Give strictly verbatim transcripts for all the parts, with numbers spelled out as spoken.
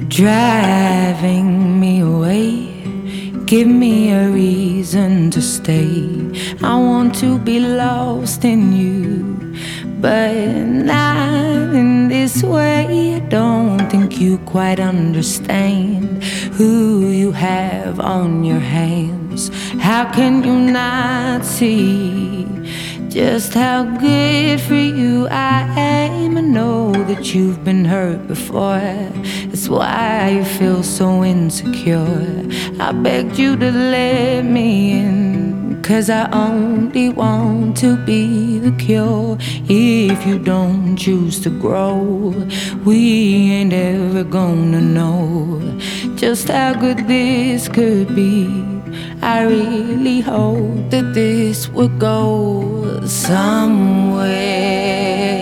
driving me away. Give me a reason to stay. I want to be lost in you, but not in this way. I don't think you quite understand who you have on your hands. How can you not see just how good for you I am? I know that you've been hurt before. That's why you feel so insecure. I begged you to let me in, 'cause I only want to be the cure. If you don't choose to grow, we ain't ever gonna know just how good this could be. I really hope that this would go somewhere.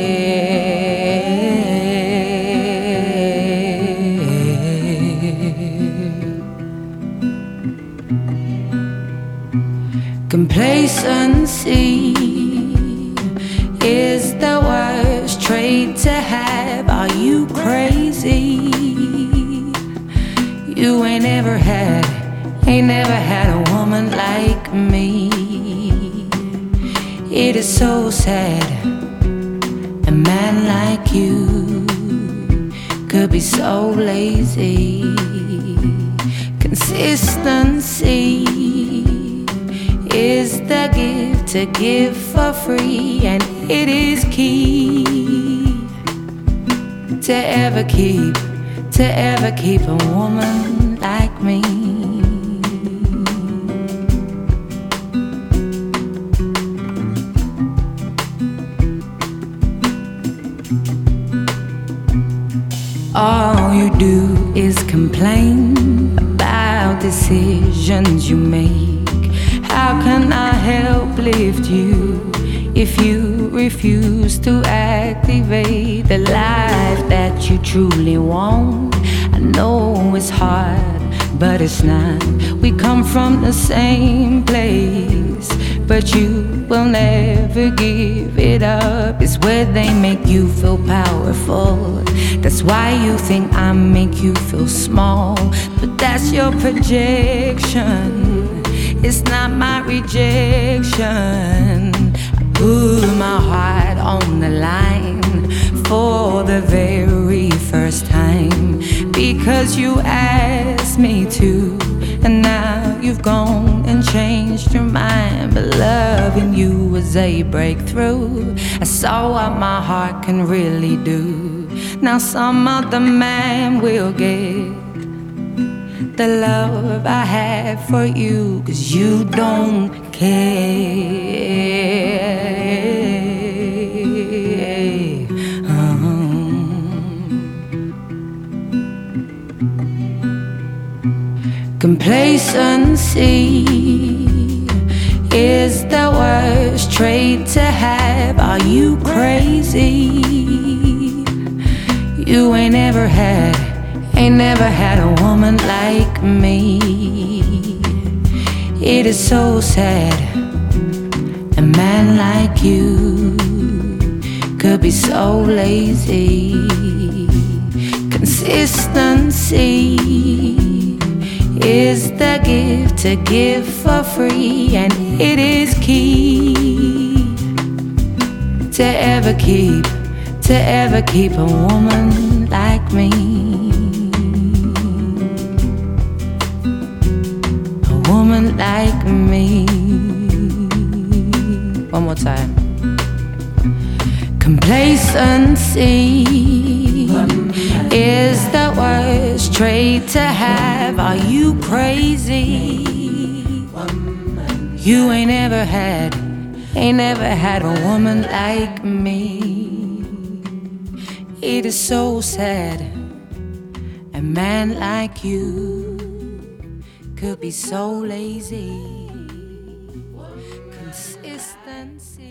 Complacency is the worst trait to have. Are you crazy? You ain't ever had, ain't never had a woman like me. It is so sad a man like you could be so lazy. Consistency is the gift to give for free, and it is key to ever keep, to ever keep a woman like me. All you do is complain about decisions you make. How can I help lift you if you refuse to activate the life that you truly want? I know it's hard, but it's not. We come from the same place, but you will never give it up. It's where they make you feel powerful. That's why you think I make you feel small, but that's your projection. It's not my rejection. I put my heart on the line for the very first time, because you asked me to, and now you've gone and changed your mind. But loving you was a breakthrough. I saw what my heart can really do. Now some other man will get the love I have for you, 'cause you don't care. um. Complacency is the worst trait to have. Are you crazy? You ain't ever had, ain't never had a woman like me. It is so sad a man like you could be so lazy. Consistency is the gift to give for free, and it is key to ever keep, to ever keep a woman like me. A woman like me. One more time. Complacency is the worst trait to have. Are you crazy? You ain't ever had, ain't never had a woman like me. It is so sad a man like you could be so lazy. Consistency.